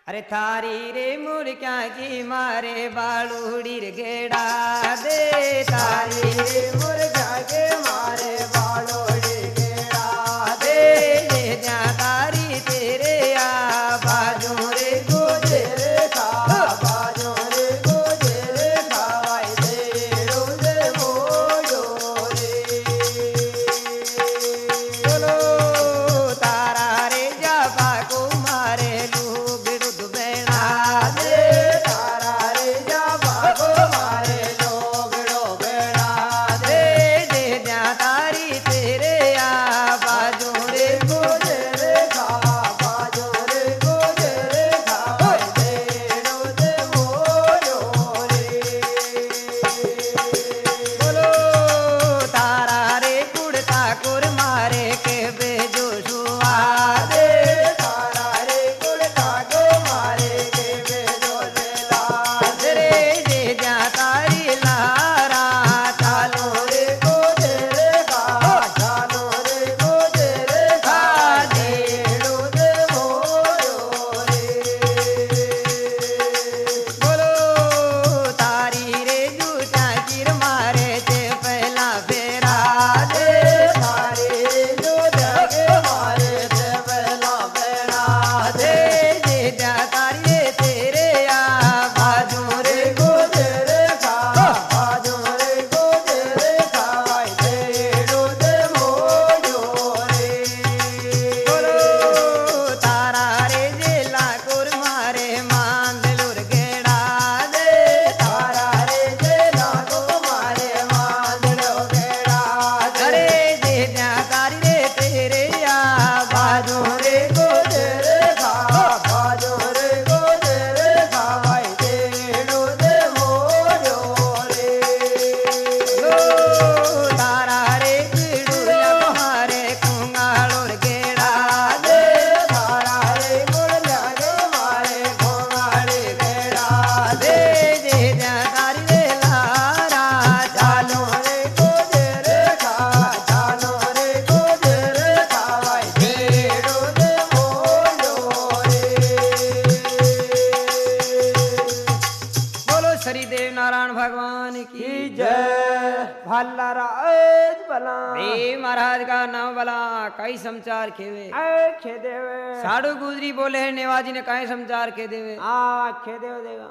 अरे थारी रे मुर्क्या की मारे बालूड़ी रे गेड़ा दे थारी रे मुर्गा के मारे बालोड़ी गेड़ा दे ये जा तारी तेरे आ बाजू रे गुजरे खा बाजो रे गुजरे खावाई दे रोजे मोयो रे बोलो तारा रे जा बाको मारे लूग रुद बेड़ा दे तारा रे जा बागो मारे लोगड़ो बेड़ा दे दे जा तारी तेरे आ बाजू रे गुजरे खा बाजो रे गुजरे खावाई दे रोजे मोयो रे बोलो तारा रे कुड़ता कुर मारे के बेजो सुआ दे तारा रे कुड़ता को मारे के बेजो से लाद रे जे जा तारी लारा चालो रे गुजरे खा चालो रे गुजरे खा दे रोजे मोयो रे बोलो तारी रे जूता चिर मारे ते पहला फेरा दे तारे जो जगे मारे ते पहला बेड़ा दे जे जा तारी रे तेरे आ बाजू रे रे गुजरे खा बाजो रे गुजरे खावाई दे रोजे मोयो रे बोलो तारा रे जे लाकुर मारे मांदलुर गेड़ा दे तारा रे जे लागो मारे मांदड़ो गेड़ा अरे दे जे जा तारी रे तेरे आ बाजू बाजो रे गुजरे खा बाजो रे गुजरे खावाई दे रोजे मोयो रे तारा रे चिड़ुया मारे कुंगालोर गेड़ा दे तारा रे गुड़िया के मारे घोंगाड़े गेड़ा दे जे जा तारी रे लारा चालो रे गुजरे खा चालो रे गुजरे खावाई दे रोजे मोयो रे बोलो श्री देव नारायण भगवान की की जय भल्ला राज बला देव महाराज का नाम बला कई समाचार खेवे आखे देवे साडू गुजरी बोले है नेवाजी ने कई समाचार के देवे आखे देव देगा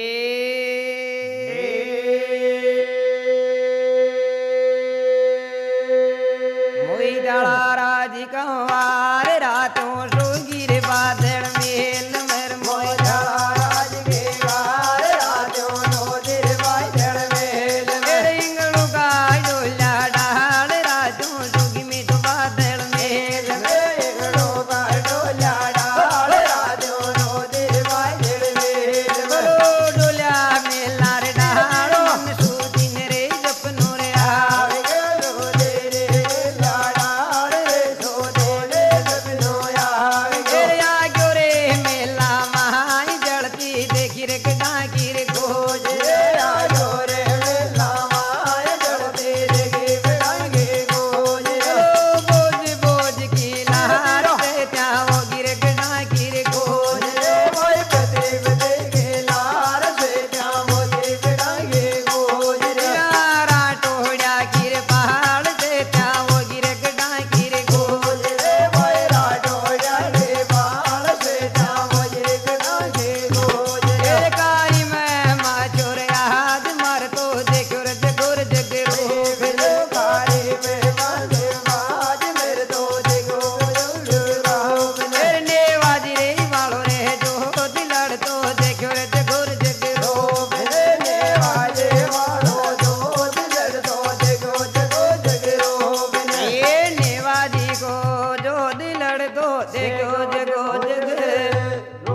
मोई डाला राजी कंवार रातों सोगी रे बादल मेल मर मोई राज के गार राजो नो दिल भाई जड़ मेल मेरे इंगलू का डोला डाल रातों सोगी में तो बादल मेल मेघड़ो का डोला डाल राजो नो दिल भाई जड़ मेल बोलो डोला मेला रे डालो मन सूदिन रे जपनो रे आवे गेलो दे रे लाडार रे सो दे रे सपनो आवे तेरे आग्यो रे मेला महाई जड़ती देखी रे डाकी रे खोज रे आयो रे मेला माय जड़ते देगे बिड़ांगे गोज बोलो बोझ बोझ की लहर से त्याओ गिर डाकी रे खोज रे भाई प्रदीप देगे लार से जामो दे बिड़ांगे गोज रे यारा टोड़ा गिर पहाड़ से त्याओ गिर डाकी रे खोज रे भाई राडो जागे बाल से जामो दे बिड़ांगे गोज रे तेरे कारी में माचोर याद मर तो देखो रे जगोर जगरो बिलो कारी में बाजे बाज मेरे दो देखो राहो तेरे नेवाजी रे वालो रे जो दिलड़ तो देखो रे जगोर जगरो मेरे नेवाजे वालो दो दिलड़ दो देखो जगो जगरो बिने ये नेवाजी को जो दिलड़ तो देखो जगो जगरो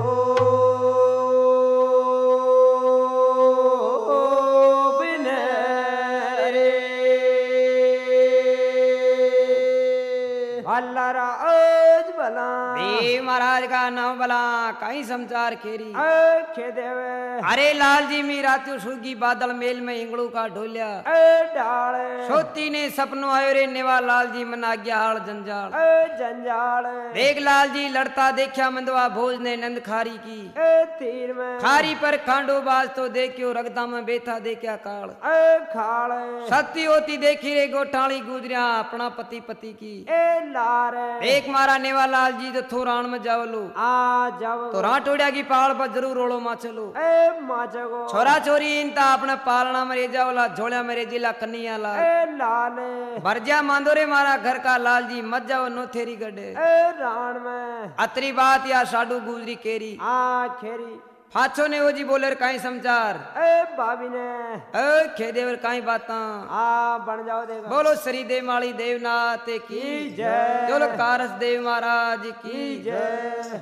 बिने रे भल्ला राज बला देव महाराज का नाम बला कई समाचार खेरी खे देवे अरे लाल जी मी रात्यो सुगी बादल मेल में इंगलू का ढोलिया डाल सोती ने सपनों आयो रे नेवा लाल जी मना गया हाल जंजाल जंजाल देख लाल जी लड़ता देखा मंदवा भोज ने नंद खारी की तीर में खारी पर खांडो बाज तो देखियो रगदा में बेथा देखा काल खाल सती होती देखी रे गोठाली गुजरिया अपना पति पति की लार एक मारा नेवा लाल जी तो थोरान में जावलो आ जब तो राटोड़िया की पहाड़ पर जरूर रोलो मा चलो माचगो छोरा छोरी इनता अपने पालना में रेजा वाला झोलिया में रेजिला कन्निया लाल लाल भरजा मांदोरे मारा घर का लाल जी मत जाओ नो थेरी गड्ढे राण में अतरी बात या साडू गुजरी केरी आ खेरी फाचो ने वो जी बोले काई समाचार भाभी ने खेदेवर काई बाता आ बन जाओ देखो बोलो श्री देव माली देवनाथ की जय बोलो कारस देव महाराज की जय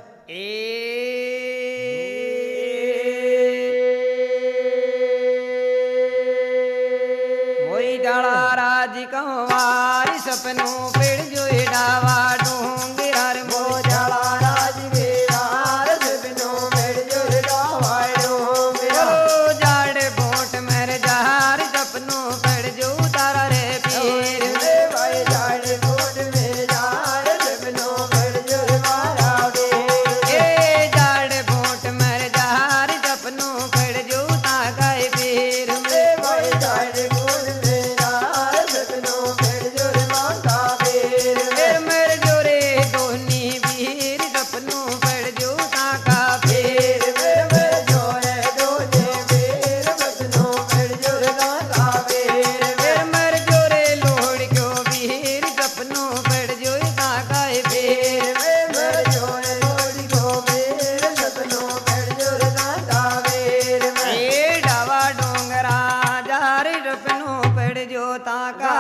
मोई डाला राज कंवारी सपनों पेड़ जो डावा डूंगर मो जाला राज बेरार सपनों पेड़ जो डावा डूंगर जाड़ बोट मेरे जार सपनों पेड़ जो तारा रे पीर भाई जाड़ बोट में जार सपनों पेड़ जो मारा ए जाड़ बोट मेरे जार सपनों पेड़ जो ताका पीर भाई जाड़ बोट में जार सपनों पेड़ जो माता बेर मेरे जोरे दोनी वीर सपनों पेड़ जो ताका पीर मेरे जोरे दोने बेर सपनों पेड़ जो माता बेर मर जोरे लोड़ क्यों वीर सपनों पेड़ जो ताका पीर मेरे जोरे लोड़ी को बेर सपनों पेड़ जो माता बेर ए डावा डोंगरा जार सपनों पेड़ जो ताका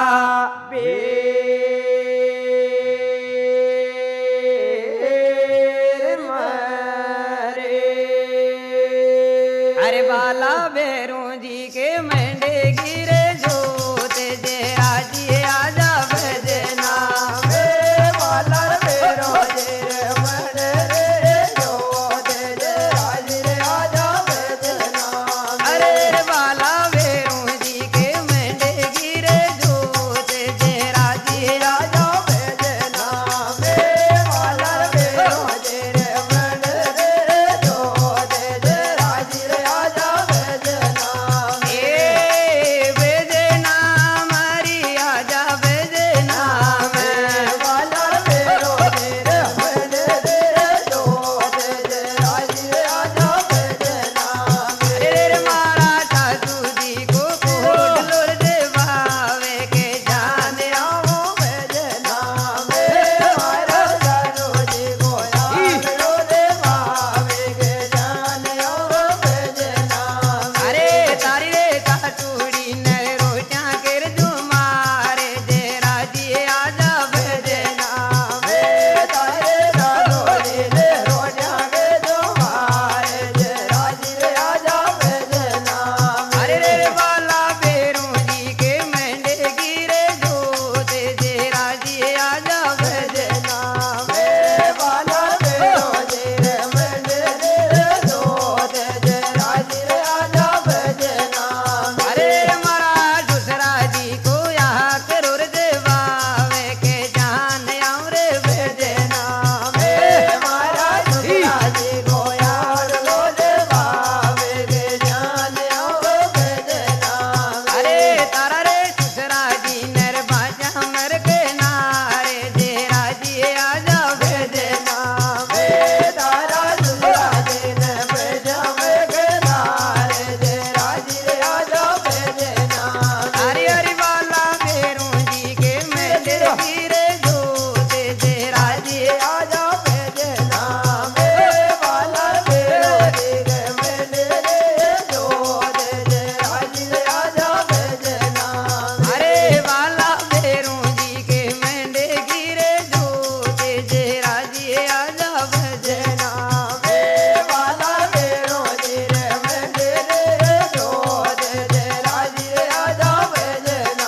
बेर मारे अरे बाला बेरों जी के मेंढे गिरे जो तेजे राजी आजा भजना वाला बेरो जे मन रे जो दे राज रे आजा बेजना अरे बाला बेरों जी के मेंढे गिरे जो तेजे राजी आजा बेजना वाला बेरो जे मन रे जो दे राज रे आजा बेजना ए भजना मारी आजा भजना वाला बेरो जे मन रे जो दे राज रे आजा बेजना अरे मारा सासू जी को कोट लोर दे बावे के जान आओ बेजना मारा सारो जी को यारो दे बावे के जान आओ बेजना अरे तारी रे काटूड़ी न रोटियां कर जो मारे जे राजी आजा भजना तारे सारो जी रे रोटियां के जो मारे जे राज रे आजा बेजना अरे रे बाला बेरू जी के मेंढे गिरे जो तेजे राजी आजा भजना वाला बेरो जे मन रे जो दे राज रे आजा बेजना अरे मारा दूसरा जी को यहाँ करो रे देवावे के जान आऊं रे भजना मारा दुनिया जी को यार लो दे बावे के जान आओ बेजना अरे तारा रे दूसरा जी नर बाजा मर के नारे जे राजी आजा भजना तारा दुनिया जी ने बेजा में के नारे दे राज रे आजा बेजना अरे अरे वाला बेरू जी के मेले गिरे जो तेजे राजी आजा बेजना वाला बेरो जी के मेले जो दे राज रे आजा बेजना अरे वाला बेरू जी के मेंढे गिरे जो तेजे राजी आजा भजना वाला बेरो जी रे मेरे जो दे राज रे आजा बेजना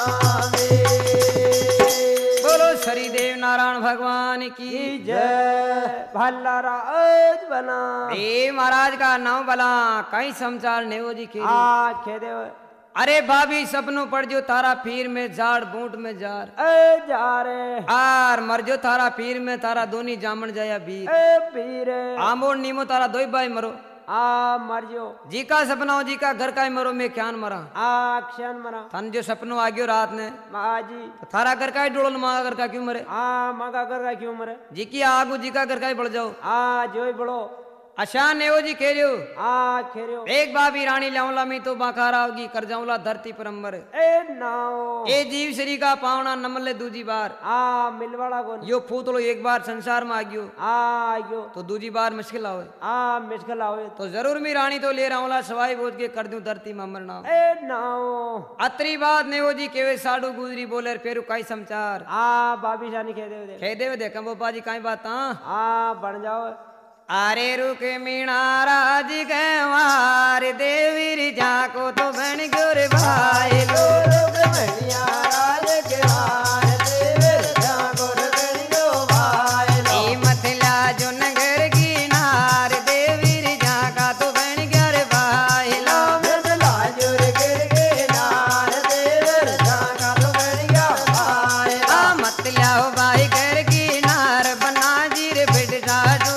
बोलो श्री देव नारायण भगवान की जय भल्ला राज बना ए महाराज का नाम बला कई समाचार नेवो जी के खेदे अरे भाभी सपनों पड़ जो तारा पीर में झाड़ बूट में जार ए जा रे आर मर जो तारा पीर में तारा दोनी जामन जाया बीर ए पीर आमोर नीमो तारा दोई भाई मरो मर जो जी का सपना हो जी का घर का ही मरो मैं क्या मरा क्षण मरा थन जो सपनों आ गयो रात ने जी तो थारा घर का ही डोलन मांगा घर का क्यों मरे मांगा कर का क्यों मरे जी की आगू जी का घर का ही बढ़ जाओ जो ही बड़ो अशान नेवो जी कह रहे हो खेरियो एक बाबी रानी लाऊला मी तो बाकार आओगी कर जाऊला धरती पर अंबर ए नाओ ए जीव श्री का पावना नमले दूजी बार मिलवाड़ा कौन यो फूतलो एक बार संसार में आ गयो आयो तो दूजी बार मुश्किल आवे मुश्किल आवे तो जरूर मी रानी तो ले रहा सवाई बोझ के कर दूं धरती में अमर नाम ए नाओ अतरी बात नेवो जी केवे साडू गुजरी बोले पेरू काई समाचार बाबी शानी कह दे देखा वो बाजी काई बात बन जाओ अरे रुक मीणा राज गवार देवीर जाको तो बन गुर भाई लो रुक मणिया राज गवार देवीर जाको तो बन गो भाई लो मतला जो नगर की नार देवीर जाका तो बन गुर भाई लो मतला जो नगर की नार देवीर जाका तो बन गो भाई लो मतला भाई घर की नार बना जीर बिडा दूर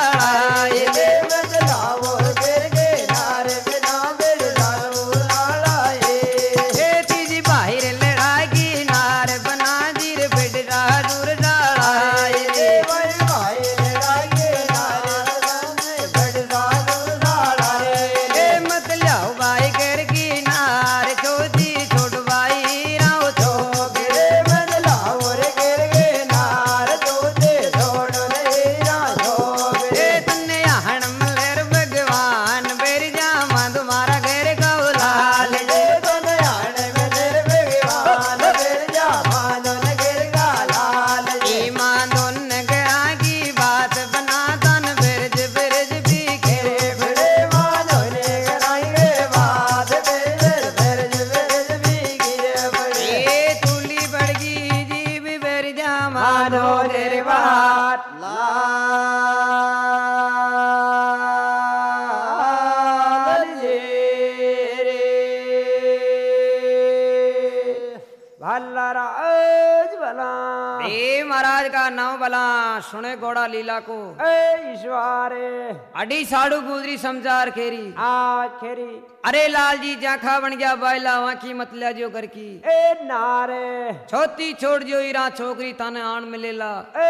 महाराज का नाम बला सुने घोड़ा लीला को ईश्वर अडी साड़ू गुजरी समझार खेरी खेरी अरे लाल जी जाखा बन गया बाइला वहां की मतला जो घर की नारे छोती छोड़ जो इरा छोकरी ताने आन मिलेला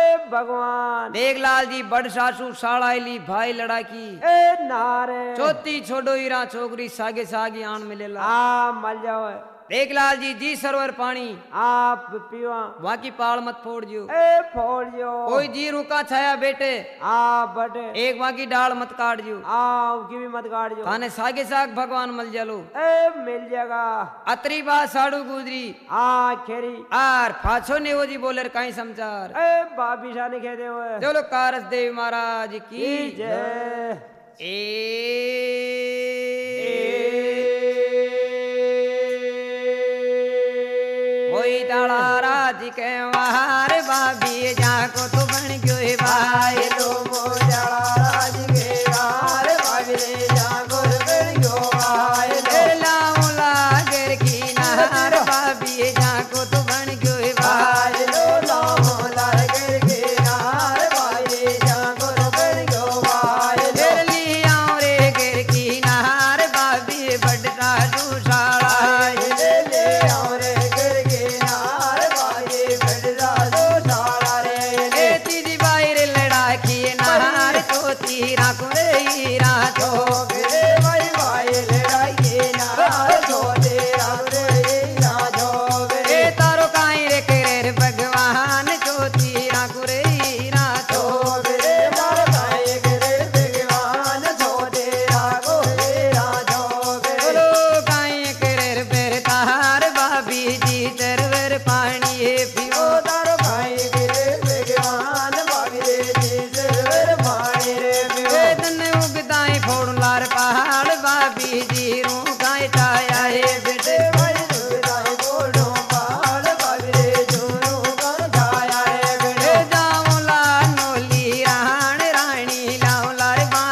भगवान देख लाल जी बड़ सासू साड़ाईली भाई लड़ाकी नारे छोती छोड़ो इरा छोकरी सागे सागे आन मिलेला मल जाओ देख लाल जी जी सरोवर पानी आप पिवा वहां की पाल मत फोड़ जो फोड़ जो कोई जी रुका छाया बेटे बटे एक वहां की डाल मत काट जो उसकी भी मत काट जो थाने सागे साग भगवान मल जालो मिल जाएगा अतरी बात साड़ू गुजरी खेरी आर फाछो ने वो जी बोले कहीं समाचार बाबी शानी कह दे चलो कारस देव महाराज की जय राज के वार बाबी जाको तो बन गयो भाई लो राज के वार बाबी जाको तो बन गयो भाई लाऊं लागर की नार बाबी जाको तो बन गयो भाई लो लाऊं लागर के नार बाबी जाको तो बन गयो भाई लिया रे गिर की नार बाबी बड़ा दूसाड़ा हीरा को हीरा तो भाई भाई लड़ाई ना तो तेरा हीरा जो तारो काई रे करे भगवान जो तीरा को हीरा तो मार काई करे भगवान जो तेरा को हीरा जो बोलो काई करे बेर तार बाबी जी तरवर पानी पियो तारो काई करे भगवान बाबी जी तरवर पानी फोड़ लार पहाड़ बाबी जी रू गाय टाया है बेटे फोड़ो पहाड़ बाबी जोरू गाय टाया है जाऊं ला नोली राण रानी लाऊं लार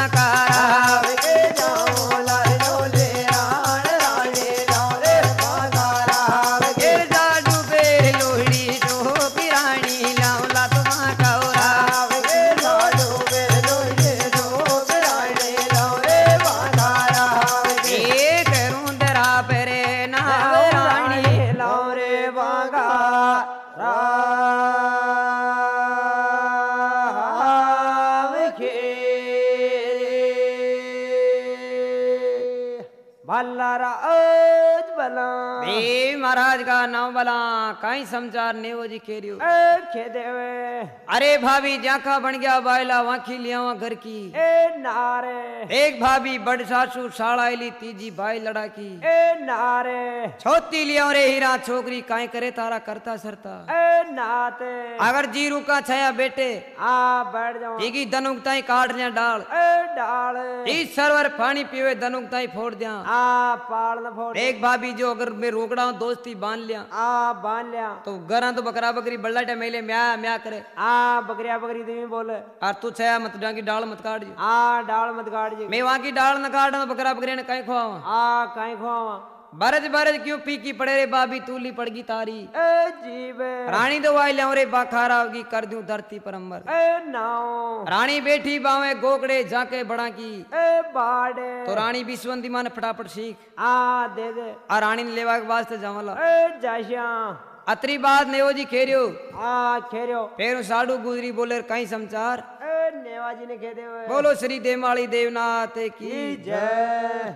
भला राज भला देव महाराज का नाम बला कहीं समाचार नेवो जी खेरियो ए खेदे वे अरे भाभी जाका बन गया बायला वाखी लिया घर की ए नारे एक भाभी बड़ सासू साड़ाईली तीजी भाई लड़ा की ए नारे छोती लिया रे हीरा छोकरी काई करे तारा करता सरता ए नाते अगर जीरू का छाया बेटे आ बैठ जाओ तीगी दनुक ताई काट लिया डाल ए डाल इस सरवर पानी पीवे दनुक ताई फोड़ दिया आ पाड़ न फोड़ एक भाभी जो अगर मैं रोकड़ा हूं दोस्ती बांध लिया आ बांध लिया तो गरा तो बकरा बकरी बल्ला मेले म्या म्या करे आ बकरिया बकरी देवी बोले और तू छाया मत डांगी डाल मत काट जी आ डाल मत काट जी मैं वहां की डाल न काट बकरा बकरी ने कहीं खुआवा आ कहीं खुआवा बरज बरज क्यों पी की पड़े रे बाबी तूली पड़गी तारी ए जीवे रानी तो वाई लिया रे बाखारा होगी कर दूं धरती पर अमर ए नाव रानी बैठी बावे गोकड़े जाके बड़ा की ए बाड़े तो रानी विश्वंती मान फटाफट सीख आ दे दे और रानी ने लेवा के वास्ते जावला ए जाशिया अतरी बात नेवो जी खेरियो आ खेरियो फिर साडू गुजरी बोले कहीं समाचार ए नेवाजी ने खेदे हुए बोलो श्री देमाली देवनाथ की जय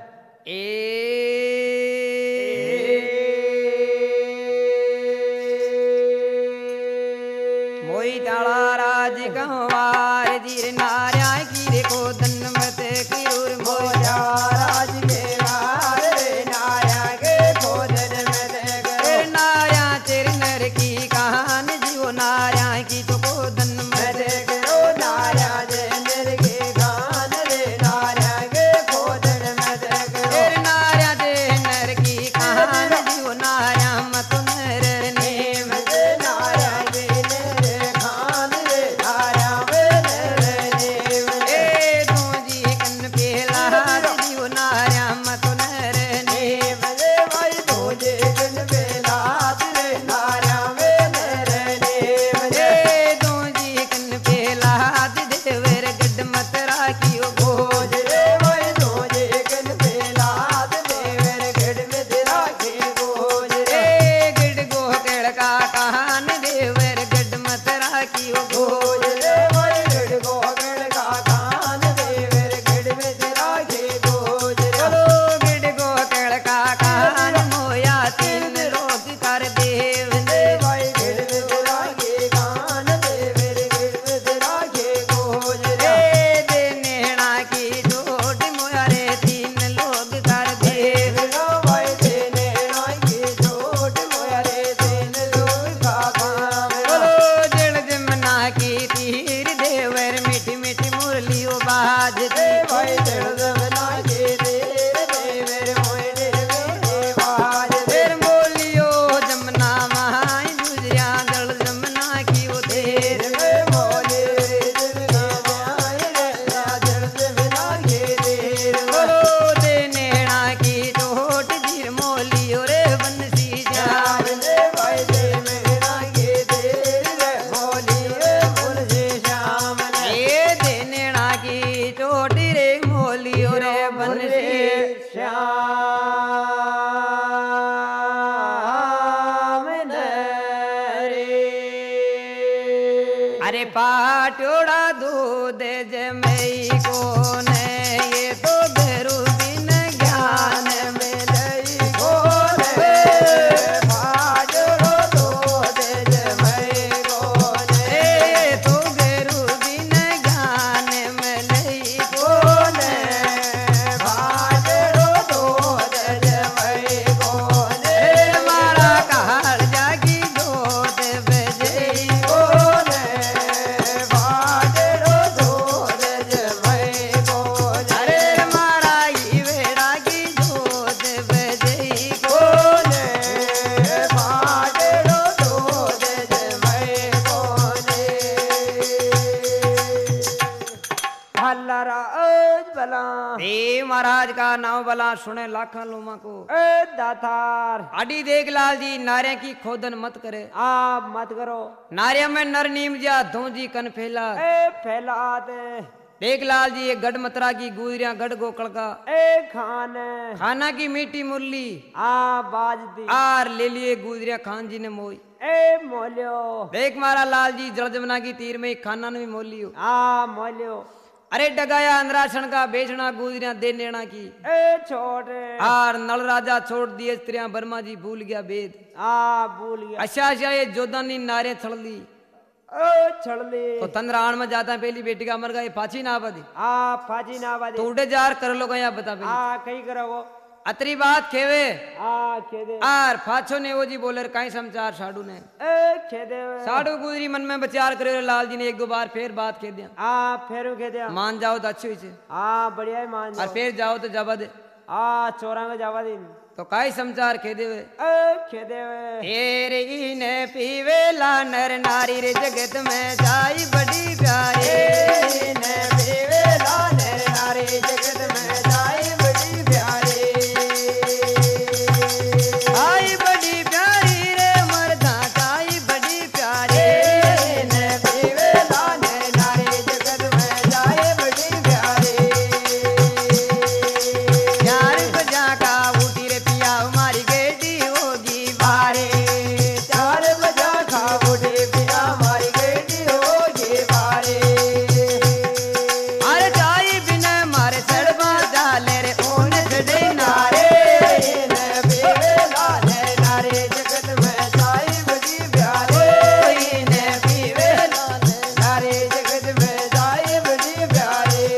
मोई ताला राज गंवार जीर नार्या की देखो दन मत किरूर मोजा राज के वार नाया के खोदन में दे नार्या तेरे नर की कहान जीव नार्या की तो को दन में दे ओ नाया जे नर के गान रे नाया के खोदन में दे तेरे नार्या दे नर की कहान जीव नार्या मत नर नेम दे नाया के नर खान रे नाया में नर नेम ए तू जी कन पेला जीव नार्या मत नर नेम दे भाई तुझे गन बेला रे नाया में नर नेम ए तू जी कन पेला देवर गड मत राखियो खोज रे भाई तुझे गन बेला देवर गढ़ में तेरा के खोज रे ए गड गो केड़ का कहान देवर गड मत राखियो खोज रे भाई गढ़ को गढ़ का खान देवर गढ़ में तेरा के खोज रे बोलो गड गो केड़ का कहान मोया तीन रोग कर देव रे भाई गढ़ में तेरा के खान देवर गढ़ में तेरा के खोज रे ए दे नेणा की जोट मोया रे तीन लोग कर देव भाई तेने नाई छोट मोया रे तेन लोग का काम बोलो जल जमना की तीर देवर मीठी मीठी मुरलियो बाज दे भाई तेरे जमना के तेरे देवर मोय देवे बाज फिर बोलियो जमना माई गुजरिया जल जमना की वो देर तेरे मोले जमना माय रे जल जमना के तेरे बोलो दे नेणा की चोट धीर मोलियो रे बंसी जान रे भाई दे मेरा के तेरे मोली रे बोल से श्याम ने ए दे नेणा की चोट रे मोलियो रे बंसी श्याम रे अरे पाटोड़ा दूध जमई को ने ये तो गुरु बिन ज्ञान में लई को गोले भाजड़ो दो दे जमई गोले ए तो गुरु बिन ज्ञान में लई को गोले भाजड़ो दो दे जमई गोले मारा कहल जागी जोत बजई गोले भाजड़ो दो दे जमई गोले अरे मारा ई वेड़ा की जोत बजई गोले भाजड़ो दो दे जमई गोले भला राज भला देव महाराज का नाम बला सुने लाखा लोमा को ए दातार आडी देख लाल जी नारे की खोदन मत करे आप मत करो नारिया में नर नीम जा धोजी कन फैला ए फैलाते देख लाल जी ये गढ़ मतरा की गुजरिया गढ़ गोकड़ का ए खान खाना की मीठी मुरली आ बाजदी आर ले लिए गुजरिया खान जी ने मोई ए मोलियो देख मारा लाल जी जल जमुना की तीर में खाना ने भी मोल लियो आ मोलियो अरे डगाया अंदराक्षण का बेचना गुजरिया दे नेना की ए छोड़ आर नल राजा छोड़ दिए स्त्रियां बर्मा जी भूल गया वेद भूल गया अच्छा अच्छा ये जोधानी नारे छड़ ली छड़ ली तो तंद्राण में जाता है पहली बेटी का मर गया पाची ना बदी फाजी ना बादी तो उड़े जार कर लो क्या बता पहले कहीं करो वो अतरी बात खेवे खेदे आर फाछो ने वो जी बोले काई समाचार साडू ने खेदे साडू गुजरी मन में विचार करे लाल जी ने एक दो बार फिर बात कह दिया फेरू खेदे मान जाओ तो अच्छी से बढ़िया ही मान और फिर जाओ तो जबा दे चोरा में जावा दिन तो काई समाचार कह देवे खेदे तेरे ने पीवेला नर नारी रे जगत में जाई बड़ी प्यारे ने पीवेला नर नारी जगत में जाई बड़ी प्यारे आई बड़ी प्यारी रे मर्दा काई बड़ी प्यारे ने पीवेला नर नारी जगत में जाई बड़ी प्यारे चार बजा का उठी रे पिया हमारी गेटी होगी बारे 4 बजा खा उठे पिया हमारी बेटी होगी बारे अरे चाई बिना मारे सड़वा डाले रे ओन छड़े नारे ने पीवेला नर नारी जगत में जाई बड़ी प्यारे ने पीवेला नारी जगत में जाई बड़ी प्यारे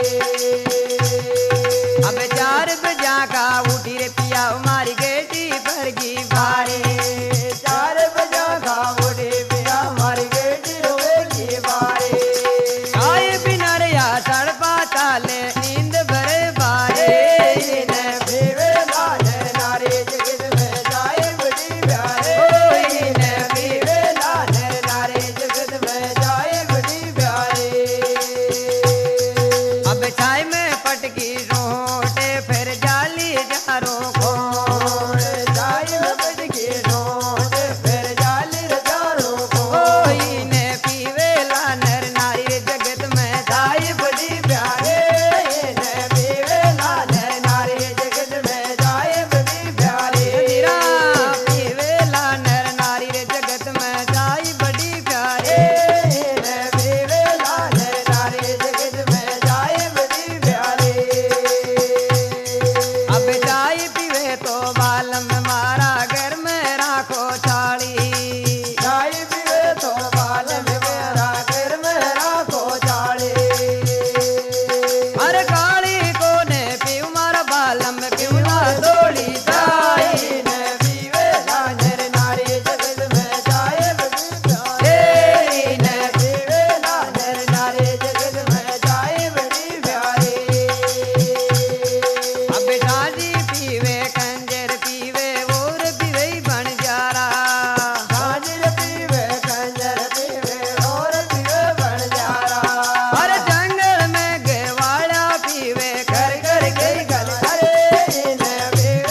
अब 4 बजा का उठी रे पिया हमारी गेटी भरगी बारे 4 बजा खा उठे पिया हमारी बेटी होगी बारे चाय बिना रे या सड़पा ताले नींद भरे बारे ने पीवेला नर नारी जगत में जाई बड़ी प्यारे ने पीवेला नर नारी जगत में जाई बड़ी प्यारे अब चाय में पटकी रोटे फिर जाली जारों को जाई बड़ के नोट फिर जाली रजारों को ने पीवेला नर नारी जगत में जाई बड़ी प्यारे ने पीवेला नर नारी जगत में जाई बड़ी प्यारे तेरा पीवेला नर नारी रे जगत में जाई बड़ी प्यारे ने पीवेला नर नारी जगत में जाई बड़ी प्यारे अब चाय पीवे तो बालम मारा घर में राखो छाड़ी जाई पीवे तो बाल में मेरा घर में राखो जाले अरे काली को ने पीव मारा बालम पीवना दौड़ी जाई ने पीवेला नर नारी जगत में जाए बड़ी प्यारे ने पीवेला नर नारी जगत में जाए बड़ी प्यारे अब शादी पीवे कंजर पीवे और पीवे बन जा रहा हाजिर पीवे कंजर पीवे और पीवे बन जा रहा अरे जंगल में गेवाड़ा पीवे कर कर के गल अरे ने पीवेला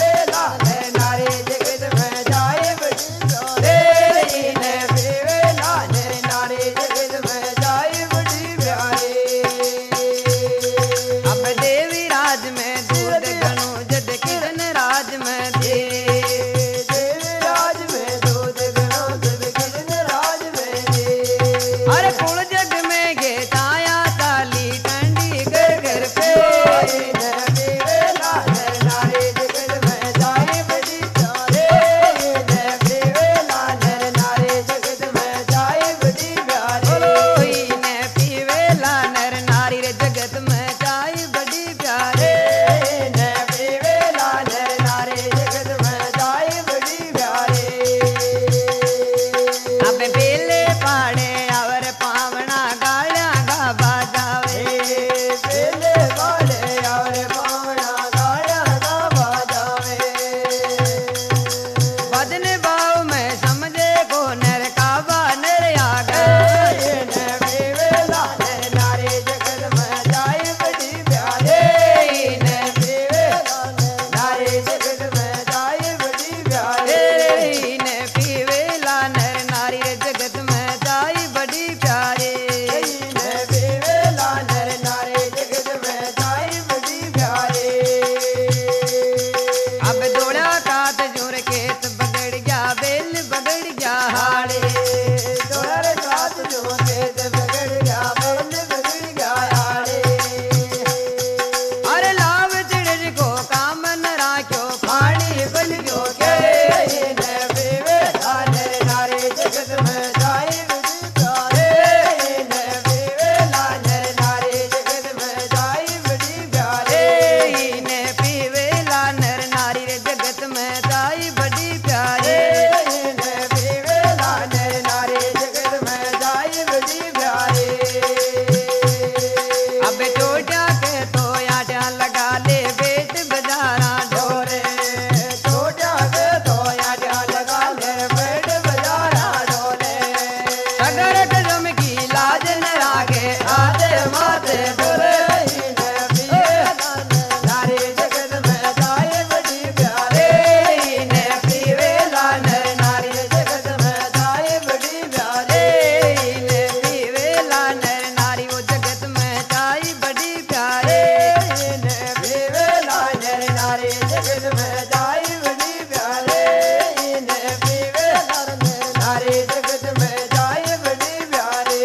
नारी जगत में जाई बड़ी प्यारे इन्हें पीवे नर नारी जगत में जाई बड़ी प्यारे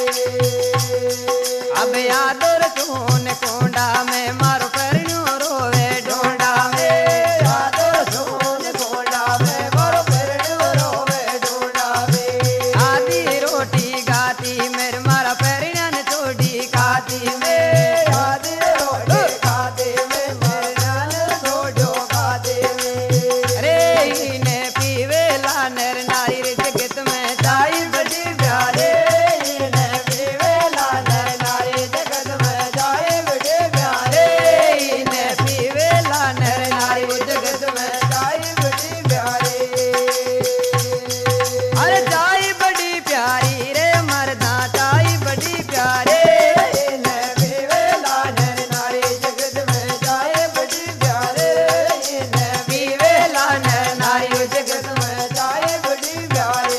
अब यादोर चून कोंडा में मारो पैरियो रोवे ढोंडा में यादोर चून कोंडा में मारो पैरियो रोवे ढोंडा में आधी रोटी गाती मेरे मारा पैरिया ने चोटी खाती में आधी रोटी खाती में मेरे नाल छोड़ो खाती में अरे इन्हें पीवे ला नर नारी रे जगत में जाई बड़ी प्यारे इन्हें पीवे ला नर नारी जगत में जाए बड़े प्यारे इन्हें पीवे ला नर नारी वो जगत में जाए बड़े प्यारे अरे जाई बड़ी प्यारी रे मरदा जाई बड़ी प्यारे इन्हें पीवे ला नर नारी जगत में जाए बड़े प्यारे इन्हें पीवे ला नर नारी वो जगत जगत में जाए बड़े प्यारे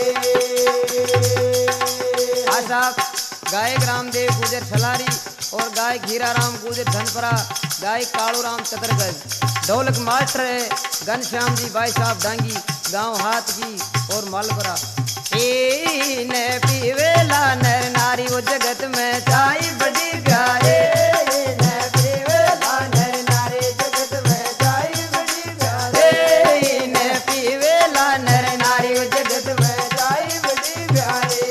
आशा गायक रामदेव गुजर छलारी और गायक हीराराम गुजर धनपरा गायक कालूराम चतरगढ़ ढोलक मास्टर है घनश्याम जी भाई साहब डांगी गांव हाथ की और मालपुरा इन्हें पीवे ला नर नारी वो जगत में जाई बड़ी प्यारे इन्हें पीवे ला नर नारी जगत में जाए बड़े प्यारे इन्हें पीवे ला नर नारी वो जगत में जाए बड़े प्यारे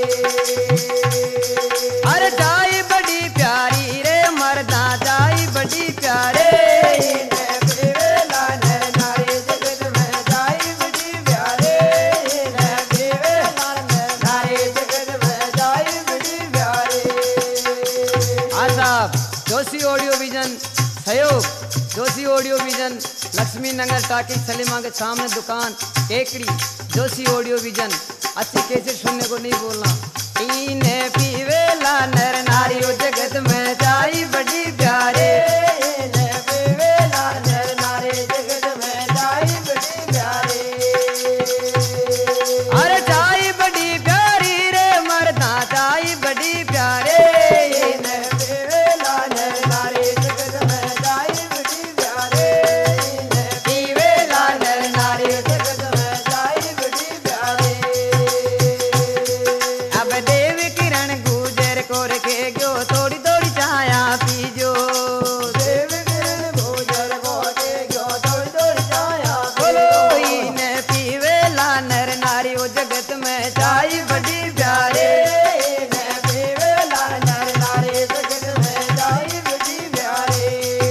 अरे जाई बड़ी प्यारी रे मरदा जाई बड़ी प्यारे इन्हें पीवे ला नर नारी जगत में जाए बड़े प्यारे इन्हें पीवे ला नर नारी जगत में जाए बड़े प्यारे आसाब जोशी ऑडियो विजन सहयोग जोशी ऑडियो विजन लक्ष्मी नगर टाकी सलीमा के सामने दुकान केकड़ी जोशी ऑडियो विजन अच्छी कैसे सुनने को नहीं बोलना इन्हें पीवे ला नर नारी वो जगत में जाई बड़ी प्यारे इन्हें पीवे ला नर नारी जगत में जाए बड़े प्यारे अरे जाई बड़ी प्यारी रे मरदा जाई बड़ी प्यारे इन्हें पीवे ला नर नारी जगत में जाए बड़े प्यारे इन्हें पीवे ला नर नारी जगत में जाए बड़े प्यारे अब देव किरण गुजर को रखे गयो थोड़ी थोड़ी छाया पीजो देव किरण गुजर गोटे गयो थोड़ी थोड़ी छाया बोलो इन्हें पीवे ला नर नारी वो जगत में जाई बड़ी प्यारे इन्हें पीवे ला नर नारी जगत में जाए बड़े प्यारे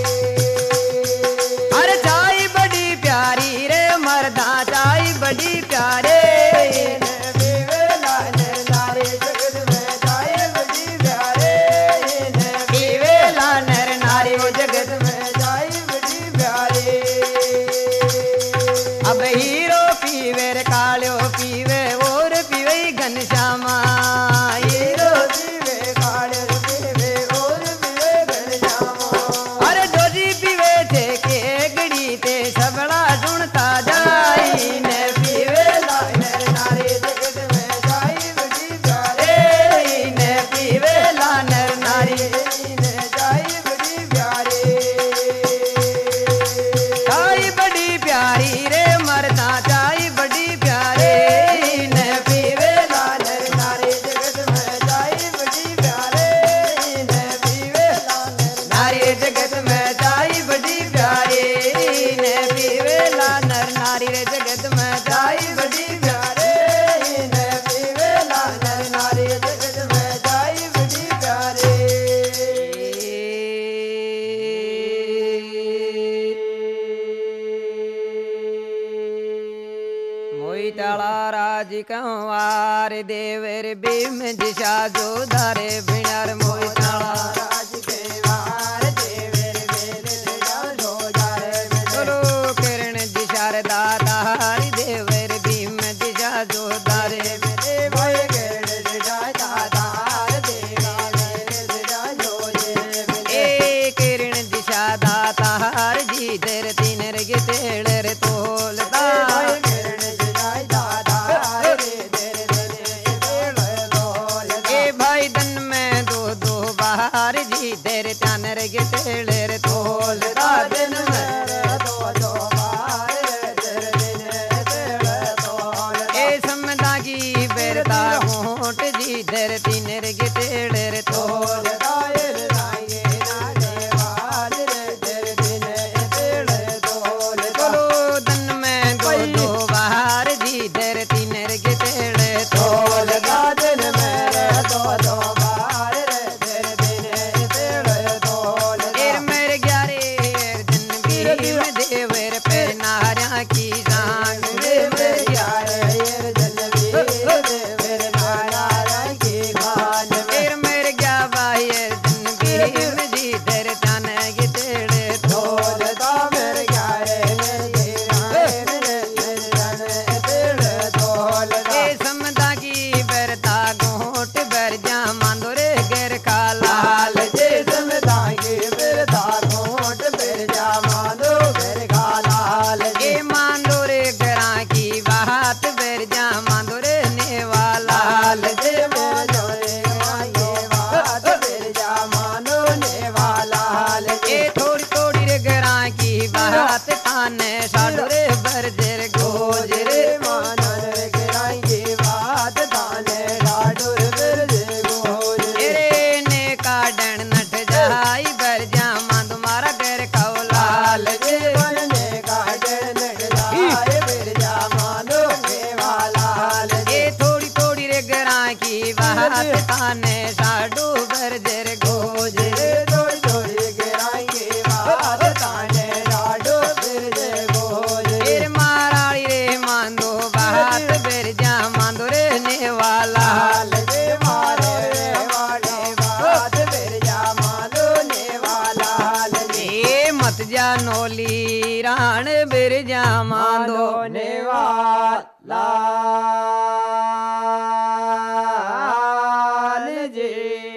अरे जाई बड़ी प्यारी रे मरदा जाई बड़ी प्यारे इन्हें पीवे ला नर नारी जगत में जाए बड़े प्यारे इन्हें पीवे ला नर नारी वो जगत में में जाए बड़े प्यारे अब हीरो पीवे रे कालो पीवे और पीवे घनश्यामा हीरो पीवे काले पीवे और पीवे घनश्यामा अरे डोजी पीवे थे केगड़ी ते सबड़ा सुनता जाई ने पीवे ला नर नारी जगत में जाए बड़े प्यारे ने पीवे ला नर नारी इन्हें जाए बड़े प्यारे जाई बड़ी प्यारी रे मरदा जाई बड़ी प्यारे ने पीवे ला नर नारी जगत में जाए बड़े प्यारे इन्हें पीवे ला नर नारी जगत में जाई बड़ी प्यारे ने पीवे ला नर नारी रे जगत में जाई बड़ी प्यारे इन्हें पीवे ला नर नारी जगत में जाए बड़े प्यारे मोई ताला राज कंवार देवर भीम दिशा जो धारे बिनार मोई ताला राज के वार देवर वेद दिया जो जारे चलो किरण दिशार दाता हरि देवर भीम दिशा जो धारे मेरे भाई गेड़ जाए दातार देवा वेद दिया जो जे ए किरण दिशा दाता हर जी तेरे तीन रगे तेड़ तोलता भाई गेड़ जाए दातार दे तेरे लोल ए भाई दन में दो दो बाहर जी तेरे त्यान रगे तेड़ तोलता दिन में दो बात थाने साडू रे बरजर गोज रे मानर गिराएंगे बात थाने साडू रे बरजर गोज रे ने काडन नट जाई बरजा मां तुम्हारा घर कौलाल जे बनने काडन नट जाए बरजा मानो के वाला ए थोड़ी थोड़ी रे गरा की बात थाने साडू बरजर गोज रे थोड़ी थोड़ी गिराएंगे बात थाने साडू बरजर गोज फिर माराड़ी रे मांदो बात बरजा मांदो रे ने वाला जे मारो रे वाले बात बरजा मानो ने वाला ए मत जा नोली राण बिरजा मांदो ने वाला जे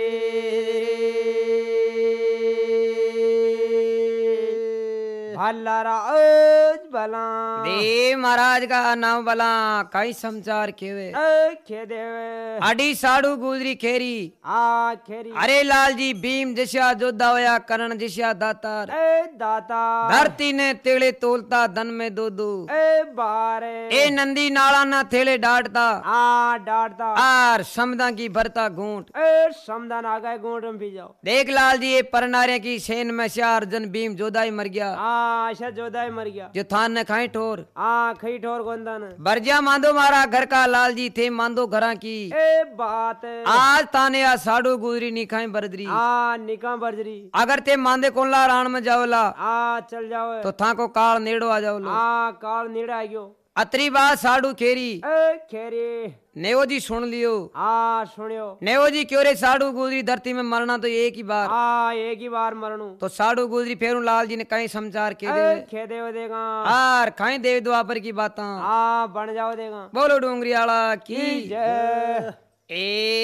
भला राज भला दे महाराज का नाम बला कई समाचार केवे खे देवे आडी साडू गुजरी खेरी आ खेरी अरे लाल जी भीम जिस्या जोधा होया करण जिस्या दातार दाता धरती ने तेले तोलता धन में दो दो बारे ए नंदी नाला ना थेले डांटता आ डांटता आर समदा की भरता घूंट समदान आ गए गोंड में पी जाओ देख लाल जी ये परनारे की सेन में श्यार जन भीम जोधा ही मर गया आशा जोदाई मर गया जो थान ने खाई ठोर खई ठोर गोंदन बरजा मांदो मारा घर का लाल जी थे मांदो घरा की बात आज ताने आ साडू गुजरी नी खाई बरदरी निका बर्जरी अगर ते मांदे कोला राण में जावला चल जाओ तो था को काल नेड़ो आ जाओ काल नीड़ा आ गयो अतरी बात साडू खेरी खेरी नेवो जी सुन लियो सुनियो नेवो जी क्यों रे साडू गुजरी धरती में मरना तो एक ही बार एक ही बार मरणू तो साडू गुजरी फेरू लाल जी ने कई समाचार के दे खे देव देगा आर खाई देव द्वापर की बात बन जाओ देगा बोलो डोंगरी आला की जय ए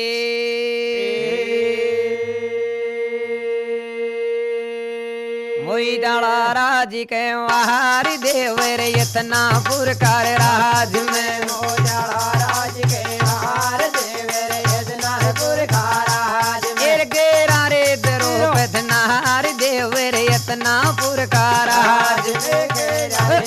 मोई डाला राज के वारी देव रे इतना पुरकार राज में मोजाड़ा राज के हार देव रे यजना पुरखार राज में गेरा रे दरो पथनार देव रे इतना पुरकार राज में गेरा रे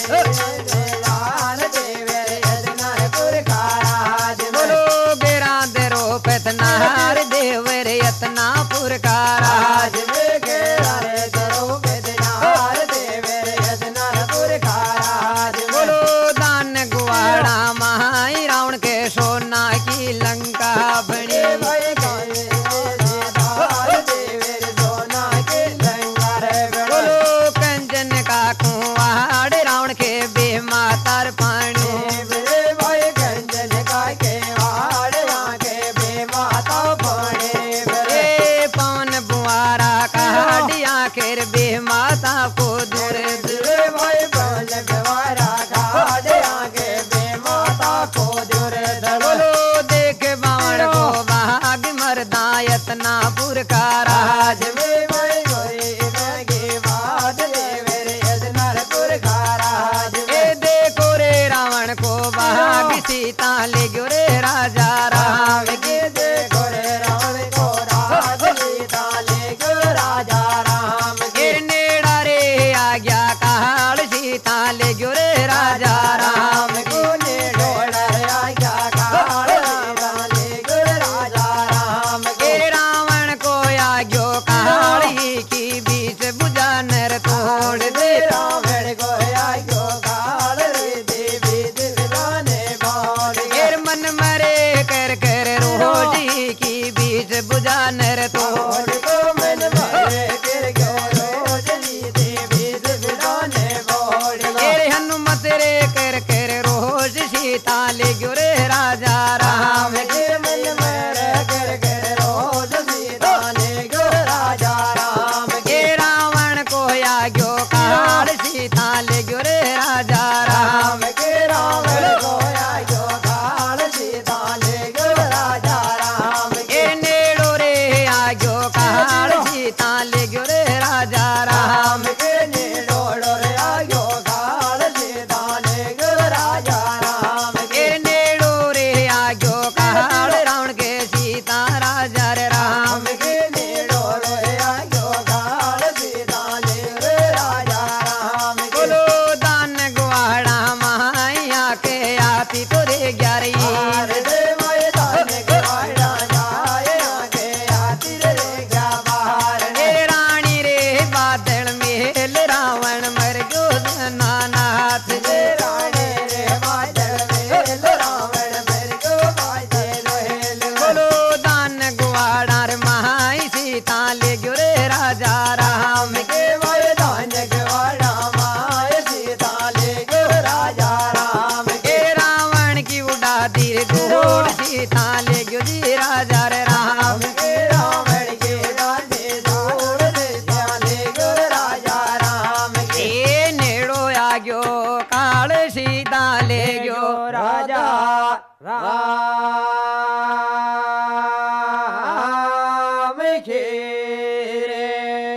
देवार देव रे यजना पुरखार राज में बोलो गेरा दरो पथनार देव रे इतना पुरकार राज राज में गेरा रे दरो बेदनार देव रे यजना पुरखार राज में बोलो दान गुआड़ा माई रावण के सोना की लंका बनी भाई गाए दार देव रे सोना के लंगर बड़ो बोलो कंचन का कुआड़ रावण के बेमातार पानी रे भाई गंजन का के वाड़ आके बेमाता पड़े ए पवन बुआरा काढ़िया खेर बेमाता को दूर रे भाई बल बेवारा घाड़े आके बेमाता को दूर धड़ो बोलो देख बावण को भाग मरदा यतना पुरकार राज में भाई गोरी के बाद देवरे यदनरपुर का राज ए देखो रे रावण को भाग सीता ले गयो रे राजा राम के देखो रे रावण को राज सीता ले गयो राजा राम के गिर नेड़ा रे आज्ञा काल सीता ले गयो रे राजा राम को ने डोड़र आज्ञा काल सीता ले गयो राजा राम के गिर रावण को आज्ञो काली की बीच बुझा नर तोड़ दे रावण को आज्ञो काल रे देवी दिवाने बाण गिर मन मरे कर कर रोजी की बीच बुझा नर तोड़ को मन मारे कर गयो रोजली देवी दिवाने बाण गिर हनुमान लाग्यो काल सीता ले गयो राजा राम खेरे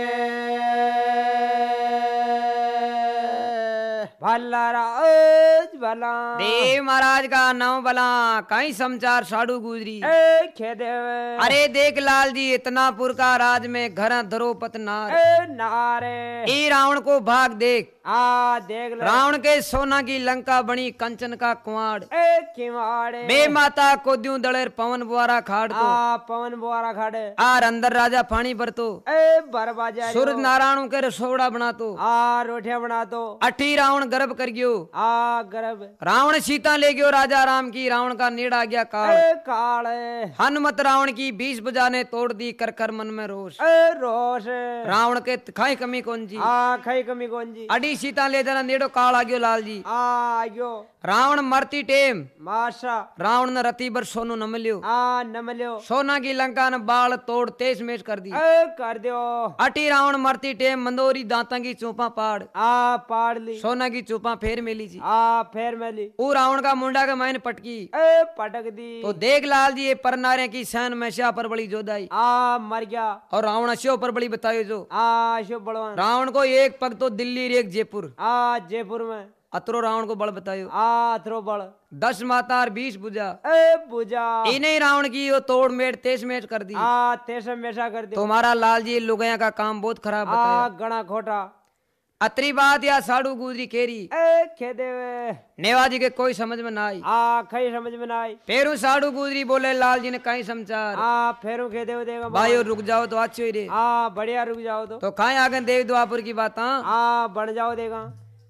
भला राज भला देव महाराज का नाम बला कहीं समाचार साड़ू गुजरी ए खेदेव अरे देख लाल जी इतना पुर का राज में घर धरोपत नार ए नारे ई रावण को भाग देख आ देख ले रावण के सोना की लंका बनी कंचन का कुआड़ ए किवाड़े बे माता को द्यू दलेर पवन बुआरा खाड़ तो आ पवन बुआरा खाड़े आर अंदर राजा पानी भरतो ए बरबाजा सूरज नारायण के रसोड़ा बनातो आ रोटियां बना दो अठी रावण गर्भ कर गयो आ गर्भ रावण सीता ले गयो राजा राम की रावण का नीड़ आ गया काल ए काले हनुमत रावण की 20 भुजा ने तोड़ दी कर कर मन में रोष ए रोश रावण के खाई कमी कौन जी आ खई कमी कौन जी अडी सीता ले जाना नेड़ो काल आ गयो लाल जी आ आयो रावण मरती टेम माशा रावण ने रति बर सोनो न मिल्यो आ न मिल्यो सोना की लंका ने बाल तोड़ तेज मेज कर दी ए कर दियो अटी रावण मरती टेम मंदोरी दांता की चोपा पाड़ आ पाड़ ली सोना की चोपा फेर मेली जी आ फेर मेली वो रावण का मुंडा के मायने पटकी ए पटक दी तो देख लाल जी ये परनारे की सैन में श्या पर बड़ी जोदाई आ मर गया और रावण अश्यो पर बड़ी बतायो जो आ शो बलवान रावण को एक पग तो दिल्ली और एक जयपुर आ जयपुर में अतरो रावण को बल बतायो आ थ्रो बल 10 माता और 20 भुजा ए बुझा इन्हें रावण की वो तोड़ मेट तेज मेट कर दी आ तेसा मेशा कर दियो तुम्हारा लाल जी लुगाया का काम बहुत खराब आ बताया गणा खोटा अतरी बात या साड़ू गुजरी केरी ए खेदेवे नेवाजी के कोई समझ में ना आई आ खई समझ में ना आई फेरू साड़ू गुजरी बोले लाल जी ने कहीं समाचार आ फेरू खेदेव देगा भाई रुक जाओ तो अच्छो ही रे आ बढ़िया रुक जाओ तो कहीं आगे देव द्वापुर की बात आ बन जाओ देगा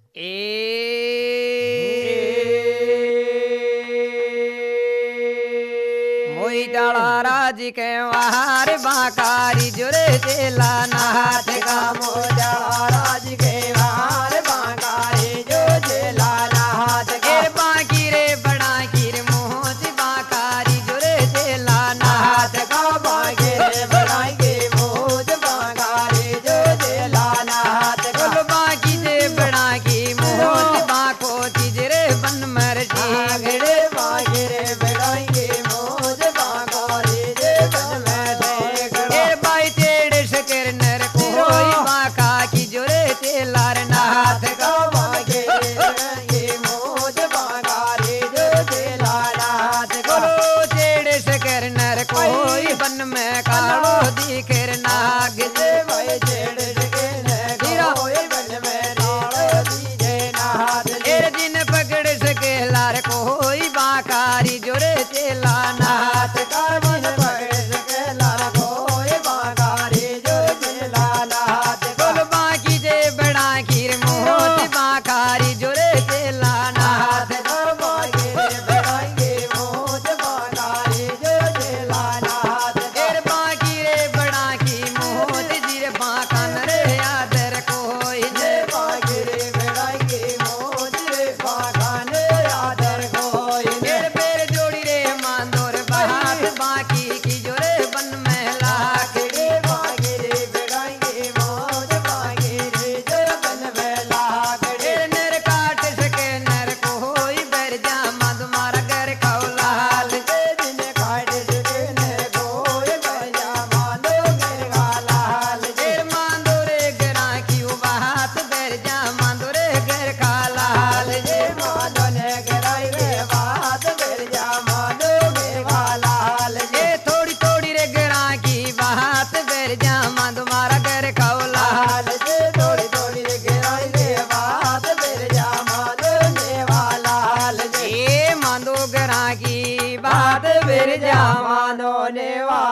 मोई डाला राज के वार बाकारी जुरे चेला नाथ का मोजा राज के वार बांगारे जो जेला नाथ के बाकी रे बड़ा कीर मोहत बाकारी जुरे चेला नाथ का बागे बड़ाई मोज बांगारे जो जेला नाथ का बोल बाकी से बड़ा की मोहत बाको तिजरे बन मर आगड़े बागे बड़ाई मोज बांगारे जे बन में ए बाई तेड़ शकर नर कोई बाका की जुरे चेलार नाथ का बागे मोज बांगारे जो जेला नाथ का बोलो चेड़ शकर नर कोई बन में कालो दिखर नाग जे भाई जेड़ के ने कोई बन में राड़ दीजे नाथ ए दिन पकड़ सके लार कोई बाकारी जुरे चेला नाथ नाथ का मन पकड़ सके लाल कोई बांगारे जो जेला नाथ का बोल बाकी जे बड़ा खीर मोहत बाकारी जुरे चेला नाथ नाथ का बागे बड़ाई मोज बांगारे जो जेला नाथ का एर बाकी रे बड़ा की मोहत जिर बाकान रे आदर कोई जे बागे बड़ाई मोज बांगाने आदर कोई ने एर बेर जोड़ी रे मांदोर बात बाकी की जुरे बन में लाख रे बागे बड़ाई मोज बागे जो बन बेला करे एर नर काट सके नर कोई बर जामा तुम्हारा घर खौलाल दिन खाड़ सके ने कोई बजा मानो के गालाल एर मांदोरे गरा की बात बर जामा दोरे घर खालाल जे मानो ने गराई रे बात बजा मानो के गालाल ए थोड़ी थोड़ी रे गरा की बात बर जामा तुम्हारा घर खौलाल लाल जे थोड़ी थोड़ी गराई रे बात बजा मानो ने वालाल जे ए मांदो गरा की बात बात बर बजा जामा मानो ने